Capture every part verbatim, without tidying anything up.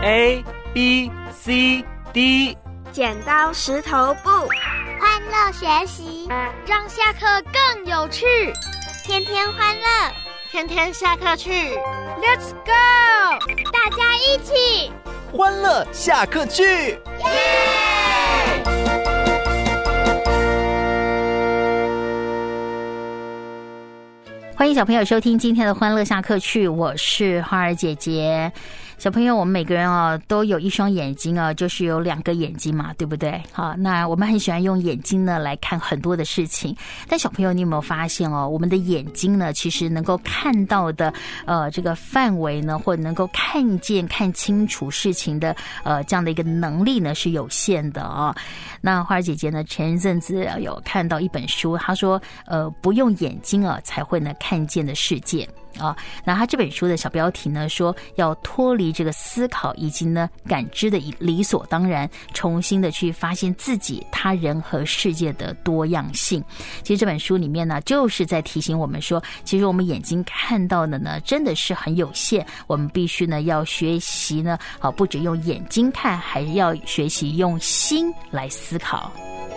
A B C D， 剪刀石头布， 欢乐学习， 让下课更有趣， 天天欢乐， 天天下课去 Let's go， 大家一起欢乐下课去， 耶！ 欢迎小朋友收听今天的欢乐下课去，我是花儿姐姐。小朋友，我们每个人啊都有一双眼睛啊，就是有两个眼睛嘛，对不对？好，那我们很喜欢用眼睛呢来看很多的事情。但小朋友，你有没有发现哦，我们的眼睛呢，其实能够看到的呃这个范围呢，或者能够看见、看清楚事情的呃这样的一个能力呢是有限的哦。那花儿姐姐呢，前一阵子有看到一本书，她说呃不用眼睛啊才会呢看见的世界。啊、哦，那他这本书的小标题呢说要脱离这个思考以及呢感知的理所当然，重新的去发现自己、他人和世界的多样性。其实这本书里面呢，就是在提醒我们说，其实我们眼睛看到的呢，真的是很有限。我们必须呢要学习呢，啊，不只用眼睛看，还要学习用心来思考。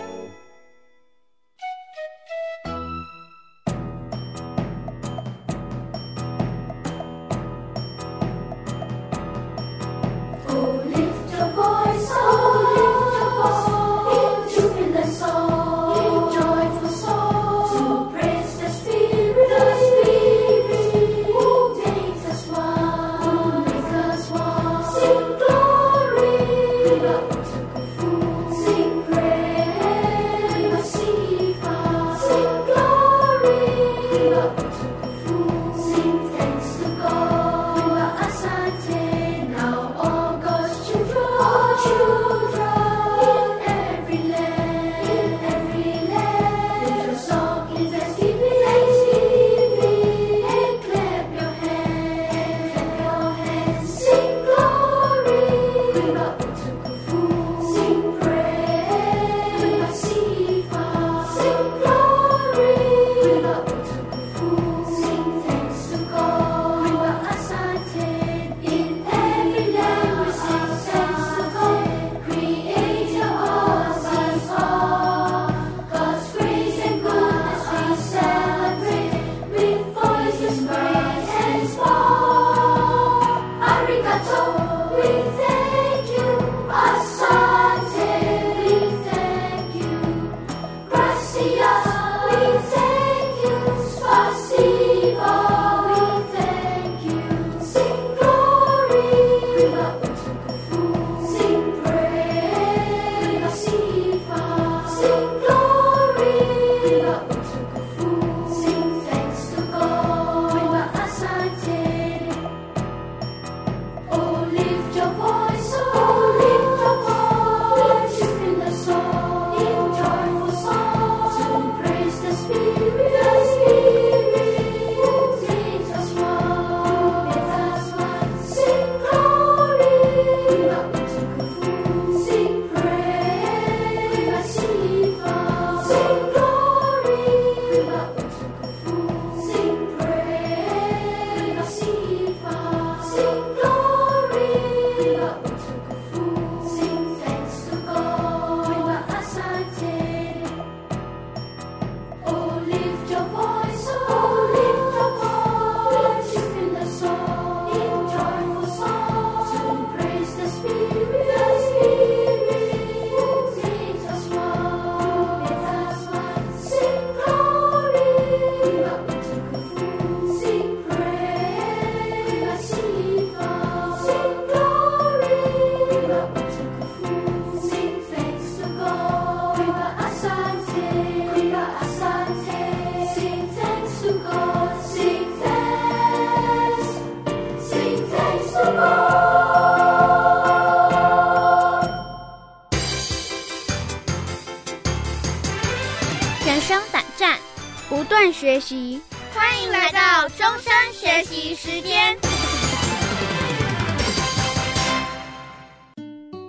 人生胆战，不断学习，欢迎来到终身学习时间。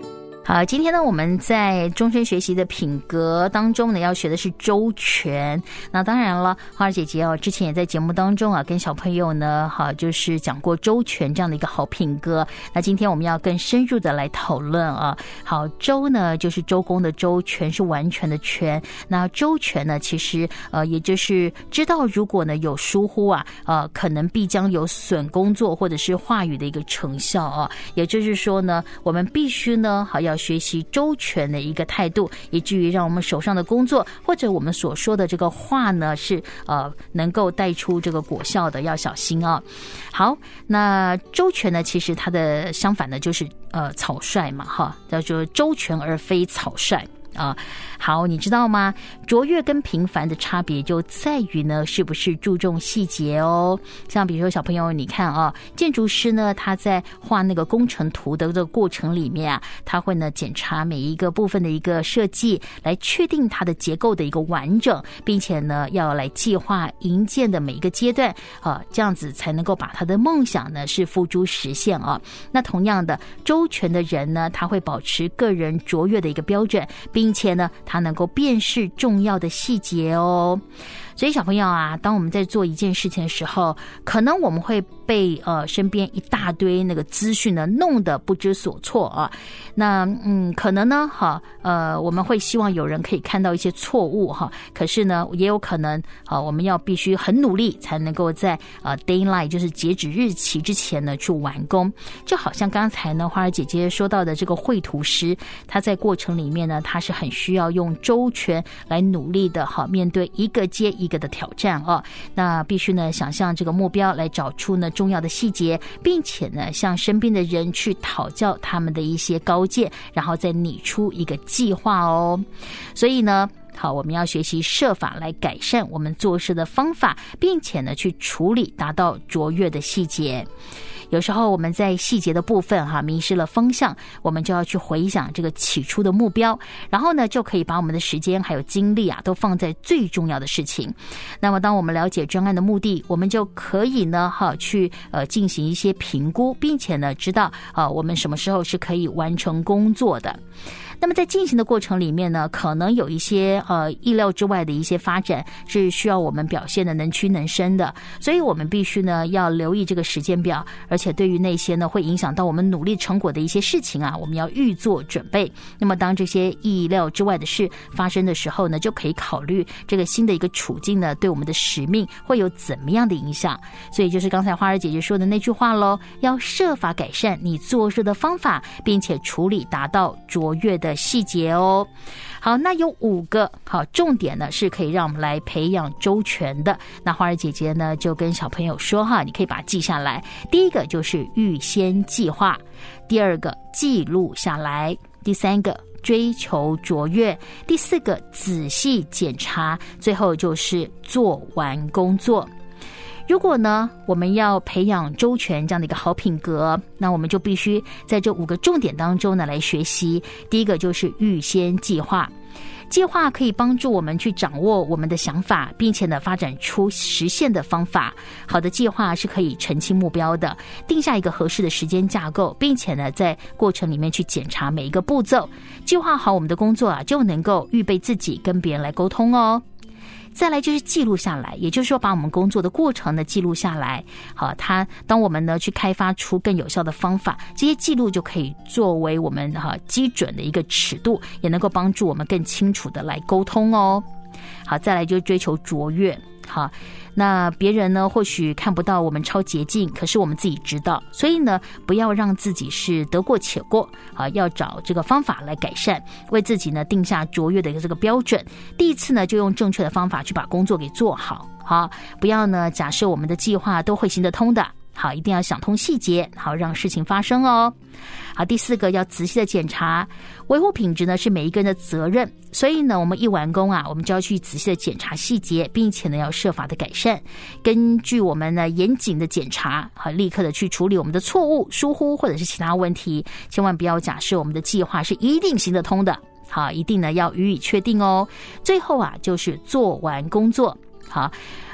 好，今天呢，我们在终身学习的品格当中呢，要学的是周全。那当然了，花儿姐姐哦，之前也在节目当中啊，跟小朋友呢，哈，就是讲过周全这样的一个好品格。那今天我们要更深入的来讨论啊。好，周呢就是周公的周，全是完全的全。那周全呢，其实呃，也就是知道如果呢有疏忽啊，呃，可能必将有损工作或者是话语的一个成效啊。也就是说呢，我们必须呢，好要。要学习周全的一个态度，以至于让我们手上的工作或者我们所说的这个话呢，是呃能够带出这个果效的，要小心啊。好，那周全呢，其实它的相反呢就是呃草率嘛，哈，叫做周全而非草率。啊，好，你知道吗？卓越跟平凡的差别就在于呢，是不是注重细节哦？像比如说小朋友，你看啊，建筑师呢，他在画那个工程图的这个过程里面啊，他会呢检查每一个部分的一个设计，来确定它的结构的一个完整，并且呢，要来计划营建的每一个阶段啊，这样子才能够把他的梦想呢是付诸实现啊。那同样的，周全的人呢，他会保持个人卓越的一个标准，并并且呢，它能够辨识重要的细节哦。所以小朋友啊，当我们在做一件事情的时候，可能我们会被呃身边一大堆那个资讯呢弄得不知所措啊。那嗯，可能呢，哈呃，我们会希望有人可以看到一些错误哈。可是呢，也有可能啊，我们要必须很努力才能够在呃 deadline 就是截止日期之前呢去完工。就好像刚才呢，花儿姐姐说到的这个绘图师，他在过程里面呢，他是很需要用周全来努力的哈，面对一个接一个的挑战哦。那必须呢想象这个目标，来找出呢重要的细节，并且呢向身边的人去讨教他们的一些高见，然后再拟出一个计划哦。所以呢，好，我们要学习设法来改善我们做事的方法，并且呢去处理达到卓越的细节。有时候我们在细节的部分哈迷失了方向，我们就要去回想这个起初的目标，然后呢就可以把我们的时间还有精力啊都放在最重要的事情。那么当我们了解专案的目的，我们就可以呢哈去呃进行一些评估，并且呢知道啊、呃、我们什么时候是可以完成工作的。那么在进行的过程里面呢，可能有一些呃意料之外的一些发展，是需要我们表现的能屈能伸的，所以我们必须呢要留意这个时间表，而且对于那些呢会影响到我们努力成果的一些事情啊，我们要预做准备。那么当这些意料之外的事发生的时候呢，就可以考虑这个新的一个处境呢对我们的使命会有怎么样的影响。所以就是刚才花儿姐姐说的那句话咯，要设法改善你做事的方法，并且处理达到卓越的细节哦。好，那有五个好重点呢，是可以让我们来培养周全的。那花儿姐姐呢，就跟小朋友说哈，你可以把它记下来。第一个就是预先计划，第二个记录下来，第三个追求卓越，第四个仔细检查，最后就是做完工作。如果呢，我们要培养周全这样的一个好品格，那我们就必须在这五个重点当中呢来学习。第一个就是预先计划。计划可以帮助我们去掌握我们的想法，并且呢发展出实现的方法。好的计划是可以澄清目标的，定下一个合适的时间架构，并且呢在过程里面去检查每一个步骤。计划好我们的工作啊，就能够预备自己跟别人来沟通哦。再来就是记录下来，也就是说把我们工作的过程呢记录下来。好，它当我们呢去开发出更有效的方法，这些记录就可以作为我们哈基准的一个尺度，也能够帮助我们更清楚的来沟通哦。好，再来就是追求卓越。好，那别人呢或许看不到我们超捷径，可是我们自己知道，所以呢不要让自己是得过且过啊，要找这个方法来改善，为自己呢定下卓越的一个这个标准。第一次呢就用正确的方法去把工作给做好。好，不要呢假设我们的计划都会行得通的，好，一定要想通细节，好让事情发生哦。好，第四个要仔细的检查，维护品质呢是每一个人的责任，所以呢我们一完工啊，我们就要去仔细的检查细节，并且呢要设法的改善。根据我们呢严谨的检查，好，立刻的去处理我们的错误、疏忽或者是其他问题，千万不要假设我们的计划是一定行得通的，好，一定呢要予以确定哦。最后啊就是做完工作。好，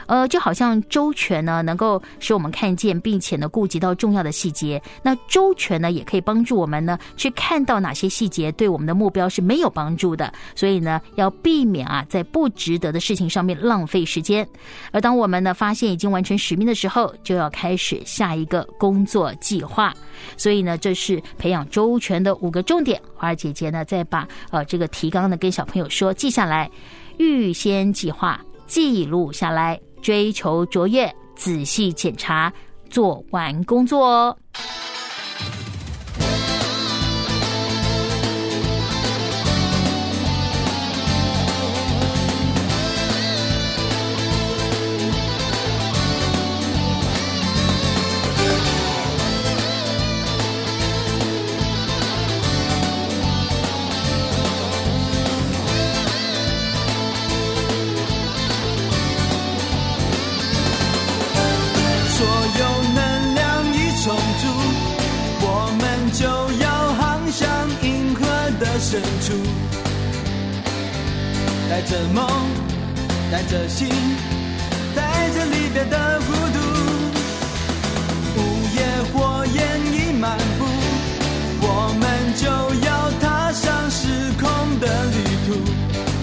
呃，就好像周全呢，能够使我们看见，并且呢，顾及到重要的细节。那周全呢，也可以帮助我们呢，去看到哪些细节对我们的目标是没有帮助的。所以呢，要避免啊，在不值得的事情上面浪费时间。而当我们呢，发现已经完成使命的时候，就要开始下一个工作计划。所以呢，这是培养周全的五个重点。花儿姐姐呢，再把呃这个提纲呢跟小朋友说，记下来，预先计划，记录下来，追求卓越，仔细检查，做完工作哦。 深处，带着梦，带着心，带着离别的孤独。午夜火焰已漫步，我们就要踏上时空的旅途。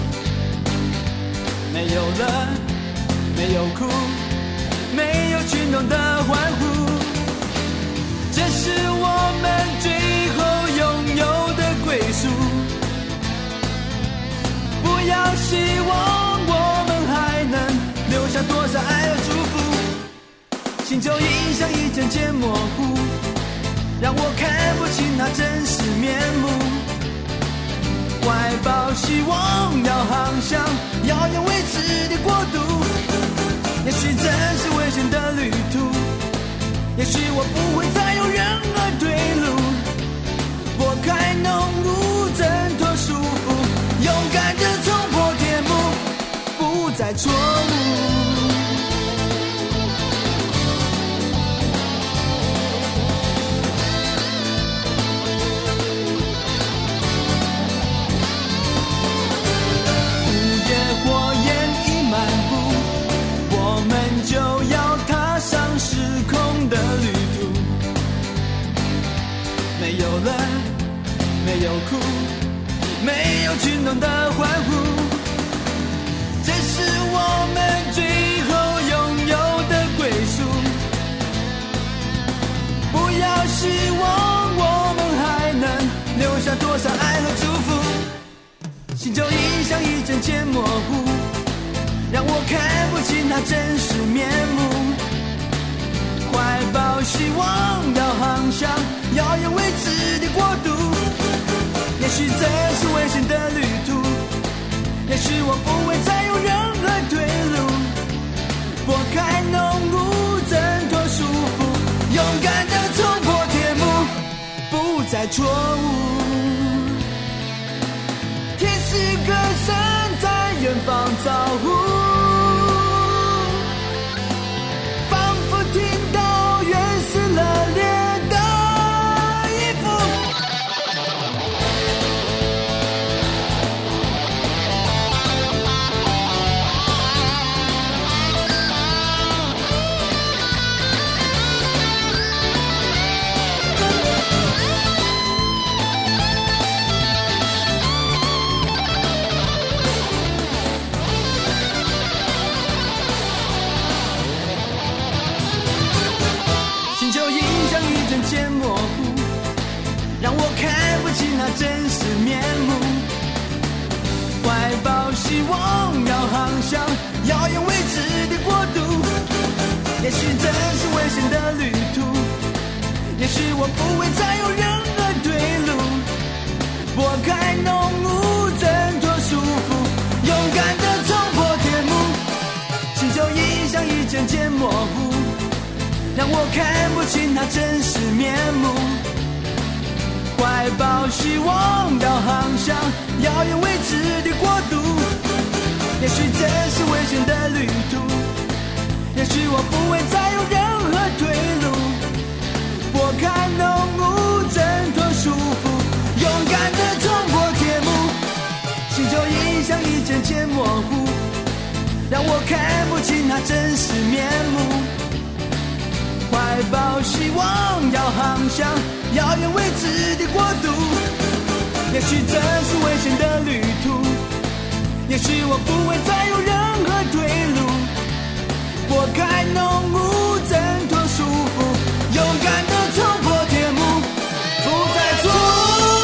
没有了，没有哭，没有群众的欢呼，这是我们最后拥有的归宿。不要希望我们还能留下多少爱和祝福，星球映像一渐渐模糊，让我看不清它真实面目。怀抱希望要航向遥远未知的国度，也许这是危险的旅途，也许我不会再有任何退路，拨开浓雾挣脱束缚，勇敢地冲破铁幕，不再错误。午夜火焰已漫步，我们就要踏上时空的旅途。没有了，没有哭，没有群众的欢呼，这是我们最后拥有的归宿。不要希望我们还能留下多少爱和祝福，星球映像一渐渐模糊，让我看不清它真实面目。怀抱希望要航向遥远未知的国度，也许这是危险的旅途，也许我不会再有任何退路，拨开浓雾挣脱束缚，勇敢地冲破铁幕，不再错误。天使歌声在远方招呼，仿佛听到原始热烈的衣服。星球映像一阵渐模糊，让我看不清它真实面目。怀抱希望要航向遥远未知的国度，也许这是危险的旅途，也许我不会再有任何退路，拨开浓雾挣脱束缚，勇敢地冲破铁幕。星球映像一渐渐模糊，让我看不清它真实面目。怀抱希望要航向遥远未知的国度，也许这是危险的旅途，也许我不会再有任何退路，拨开浓雾挣脱束缚，勇敢地冲破铁幕。星球映像一渐渐模糊，让让我看不清那真实面目。怀抱希望，要航向遥远未知的国度。也许这是危险的旅途，也许我不会再有任何退路。拨开浓雾，挣脱束缚，勇敢地冲破铁幕，不再错误。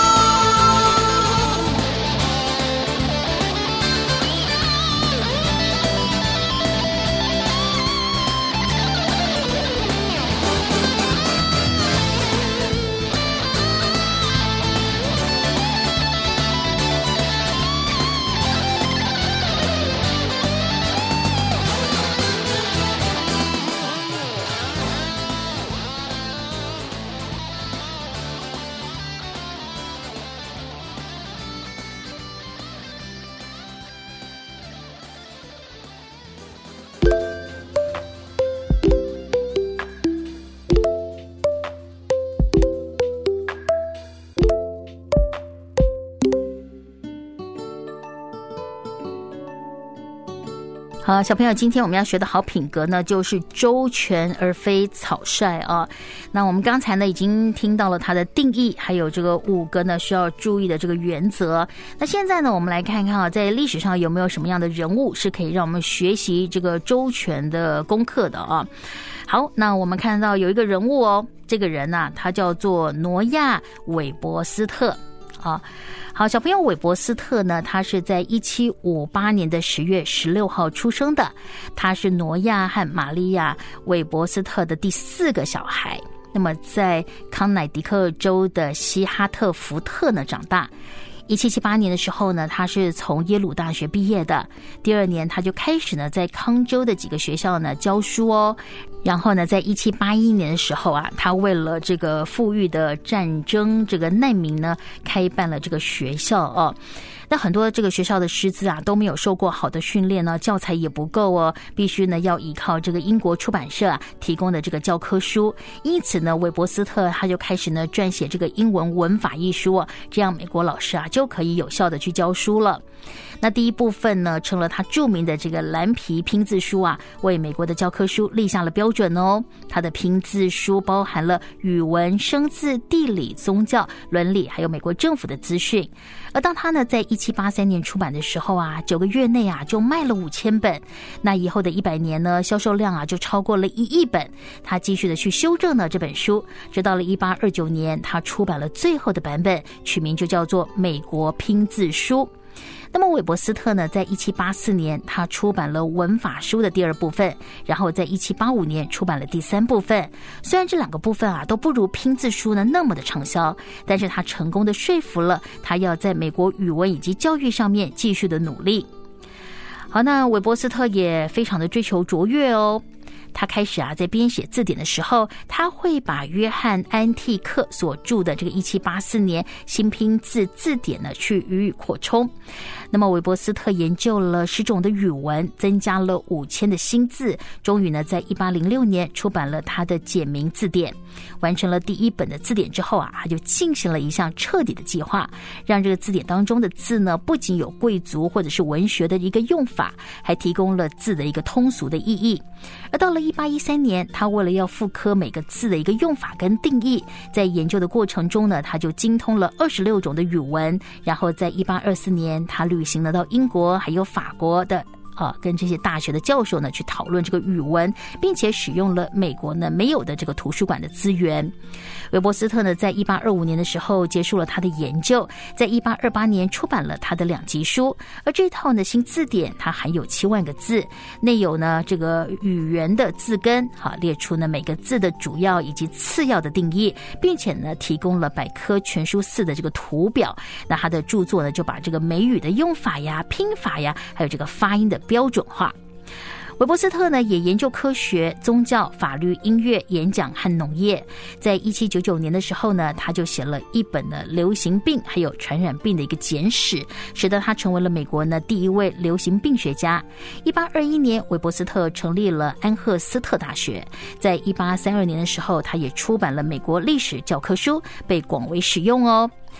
好，小朋友，今天我们要学的好品格呢，就是周全而非草率啊。那我们刚才呢已经听到了它的定义，还有这个五个呢需要注意的这个原则。那现在呢，我们来看看啊，在历史上有没有什么样的人物是可以让我们学习这个周全的功课的啊？好，那我们看到有一个人物哦，这个人呢、啊，他叫做挪亚·韦伯斯特啊。好，小朋友，韦伯斯特呢，他是在一七五八年的十月十六号出生的，他是挪亚和玛利亚·韦伯斯特的第四个小孩。那么在康乃狄克州的西哈特福特呢长大。一七七八年的时候呢，他是从耶鲁大学毕业的。第二年他就开始呢在康州的几个学校呢教书哦。然后呢，在一七八一年的时候啊，他为了这个富裕的战争这个难民呢，开办了这个学校哦。那很多这个学校的师资啊都没有受过好的训练呢，教材也不够哦，必须呢要依靠这个英国出版社啊提供的这个教科书。因此呢，韦伯斯特他就开始呢撰写这个英文文法一书啊，这样美国老师啊就可以有效的去教书了。那第一部分呢，成了他著名的这个蓝皮拼字书啊，为美国的教科书立下了标准哦。他的拼字书包含了语文、生字、地理、宗教、伦理，还有美国政府的资讯。而当他呢在一七八三年出版的时候啊，九个月内啊就卖了五千本。那以后的一百年呢，销售量啊就超过了一亿本。他继续的去修正了这本书，直到了一八二九年，他出版了最后的版本，取名就叫做《美国拼字书》。那么韦伯斯特呢，在一七八四年他出版了文法书的第二部分，然后在一七八五年出版了第三部分。虽然这两个部分啊都不如拼字书呢那么的畅销，但是他成功的说服了他要在美国语文以及教育上面继续的努力。好，那韦伯斯特也非常的追求卓越哦。他开始啊，在编写字典的时候，他会把约翰安蒂克所著的这个一七八四年新拼字字典呢，去予以扩充。那么韦伯斯特研究了十种的语文，增加了五千的新字，终于呢，在一八零六年出版了他的简明字典。完成了第一本的字典之后啊，他就进行了一项彻底的计划，让这个字典当中的字呢，不仅有贵族或者是文学的一个用法，还提供了字的一个通俗的意义。而到了一八一三年，他为了要复刻每个字的一个用法跟定义，在研究的过程中呢，他就精通了二十六种的语文。然后在一八二四年，他旅行了到英国还有法国的啊，跟这些大学的教授呢去讨论这个语文，并且使用了美国呢没有的这个图书馆的资源。韦伯斯特呢，在一八二五年的时候结束了他的研究，在一八二八年出版了他的两集书。而这套呢新字典，它含有七万个字，内有呢这个语言的字根，好列出呢每个字的主要以及次要的定义，并且呢提供了百科全书四的这个图表。那他的著作呢就把这个美语的用法呀、拼法呀，还有这个发音的标准化。韦伯斯特呢也研究科学、宗教、法律、音乐、演讲和农业。在一七九九年的时候呢，他就写了一本的流行病还有传染病的一个简史，使得他成为了美国呢第一位流行病学家。一八二一年，韦伯斯特成立了安赫斯特大学。在一八三二年的时候，他也出版了美国历史教科书，被广为使用哦。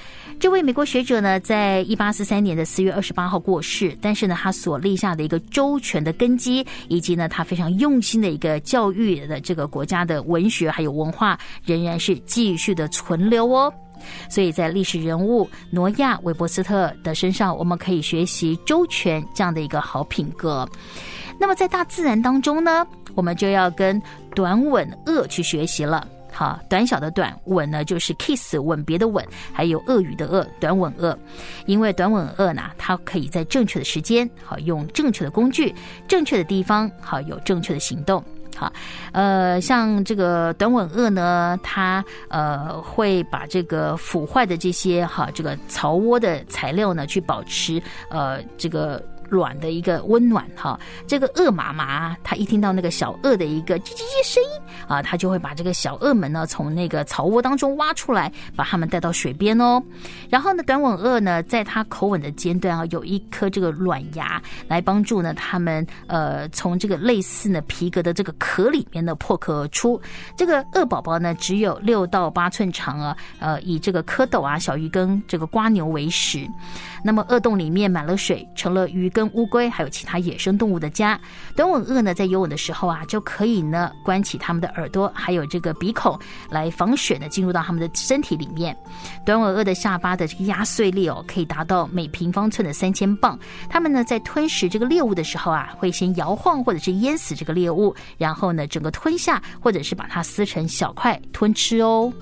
这位美国学者呢，在一八四三年的四月二十八号过世，但是呢，他所立下的一个周全的根基，以及呢，他非常用心的一个教育的这个国家的文学还有文化，仍然是继续的存留哦。所以在历史人物挪亚·韦伯斯特的身上，我们可以学习周全这样的一个好品格。那么在大自然当中呢，我们就要跟短吻鳄去学习了。好，短小的短，吻呢就是 kiss 吻别的吻，还有鳄鱼的鳄，短吻鳄。因为短吻鳄呢，它可以在正确的时间，好用正确的工具，正确的地方，好有正确的行动。好，呃，像这个短吻鳄呢，它呃会把这个腐坏的这些哈这个巢窝的材料呢，去保持呃这个卵的一个温暖哈。这个鳄妈妈她一听到那个小鳄的一个叽叽叽声音啊，她就会把这个小鳄们呢从那个巢窝当中挖出来，把它们带到水边哦。然后呢，短吻鳄呢，在它口吻的尖端啊，有一颗这个卵牙，来帮助呢它们呃从这个类似呢皮革的这个壳里面呢破壳而出。这个鳄宝宝呢只有六到八寸长啊，呃以这个蝌蚪啊、小鱼跟这个瓜牛为食。那么鳄洞里面满了水，成了鱼跟乌龟还有其他野生动物的家。短吻鳄呢在游泳的时候啊，就可以呢关起它们的耳朵还有这个鼻孔，来防水呢进入到它们的身体里面。短吻鳄的下巴的这个压碎力哦，可以达到每平方寸的三千磅。它们呢在吞食这个猎物的时候啊，会先摇晃或者是淹死这个猎物，然后呢整个吞下，或者是把它撕成小块吞吃哦。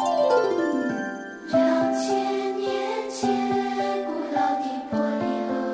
两千年前，古老的玻璃河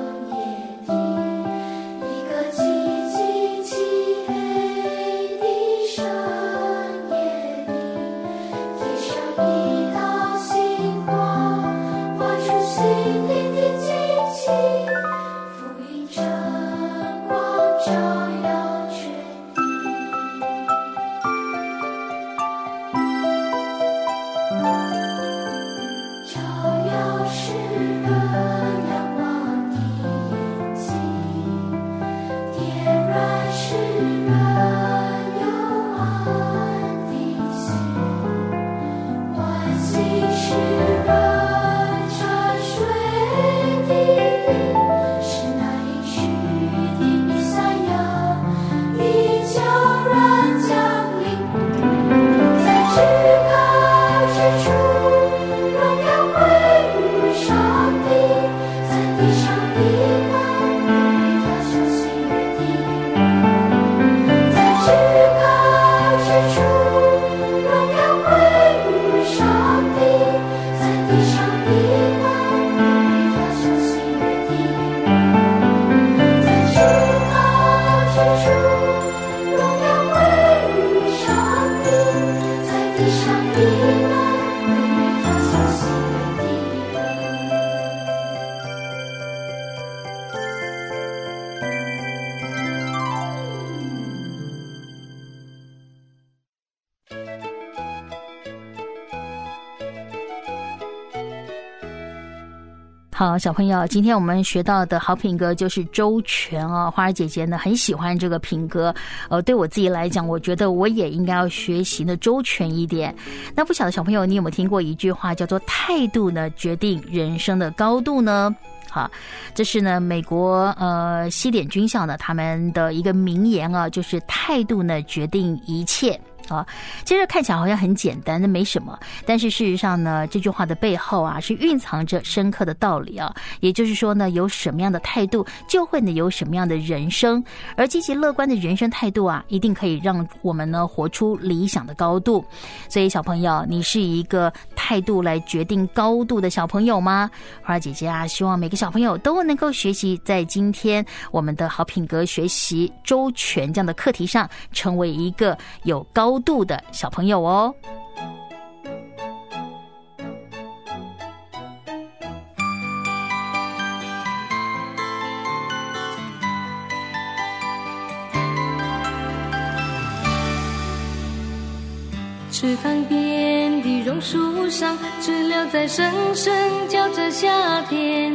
好，小朋友，今天我们学到的好品格就是周全哦。花儿姐姐呢很喜欢这个品格，呃，对我自己来讲，我觉得我也应该要学习的周全一点。那不晓得小朋友，你有没有听过一句话叫做态度呢决定人生的高度呢？好，这是呢美国呃西点军校呢他们的一个名言啊，就是态度呢决定一切。啊，其实看起来好像很简单，那没什么，但是事实上呢，这句话的背后啊，是蕴藏着深刻的道理啊。也就是说呢，有什么样的态度，就会呢有什么样的人生。而积极乐观的人生态度啊，一定可以让我们呢活出理想的高度。所以小朋友，你是一个态度来决定高度的小朋友吗？花儿姐姐啊，希望每个小朋友都能够学习在今天我们的好品格学习周全这样的课题上，成为一个有高度的小朋友哦。 池塘边的榕树上，知了在声声叫着夏天。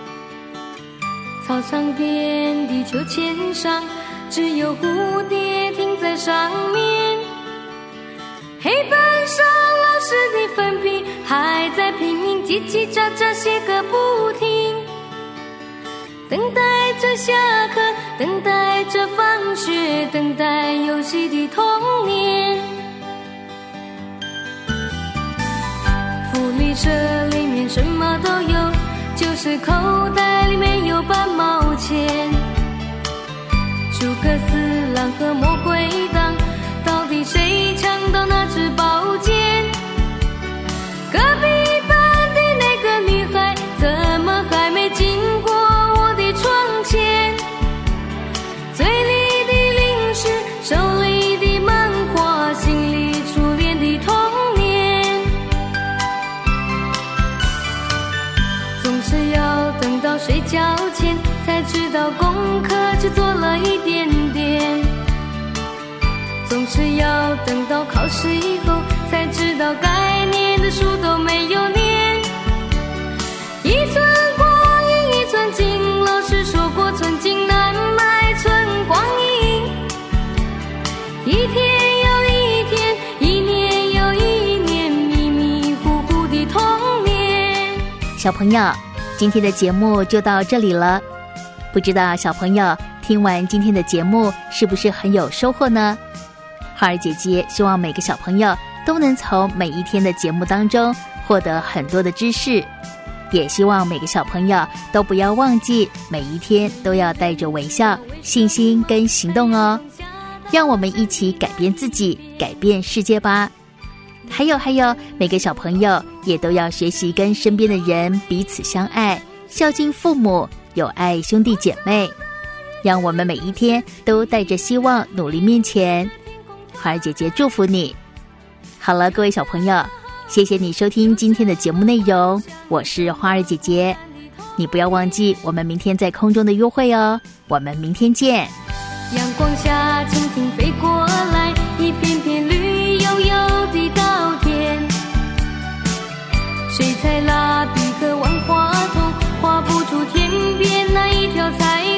操场边的秋千上，只有蝴蝶停在上面。黑板上老师的粉笔还在拼命叽叽喳喳写个不停，等待着下课，等待着放学，等待游戏的童年。福利社里面什么都有，就是口袋里面有半毛钱。诸葛四郎和魔鬼党，到底谁抢到那支宝剑？隔壁班的那个女孩，怎么还没经过我的窗前？嘴里的零食，手里的漫画，心里初恋的童年。总是要等到睡觉前，才知道功课只做了一点点。总是要等到考试以后，才知道该念的书都没有念。一寸光阴一寸金，老师说过寸金难买寸光阴。一天又一天，一年又一年，迷迷糊糊的童年。 小朋友，今天的节目就到这里了。不知道小朋友听完今天的节目是不是很有收获呢？花儿姐姐希望每个小朋友都能从每一天的节目当中获得很多的知识，也希望每个小朋友都不要忘记每一天都要带着微笑、信心跟行动哦。让我们一起改变自己，改变世界吧。还有还有，每个小朋友也都要学习跟身边的人彼此相爱，孝敬父母，有爱兄弟姐妹。让我们每一天都带着希望努力面前。花儿姐姐祝福你。好了，各位小朋友，谢谢你收听今天的节目内容，我是花儿姐姐。你不要忘记我们明天在空中的约会哦，我们明天见。 阳光下蜻蜓飞过来，一片片绿油油的稻田。水彩蜡笔和万花筒画不出天边那一条彩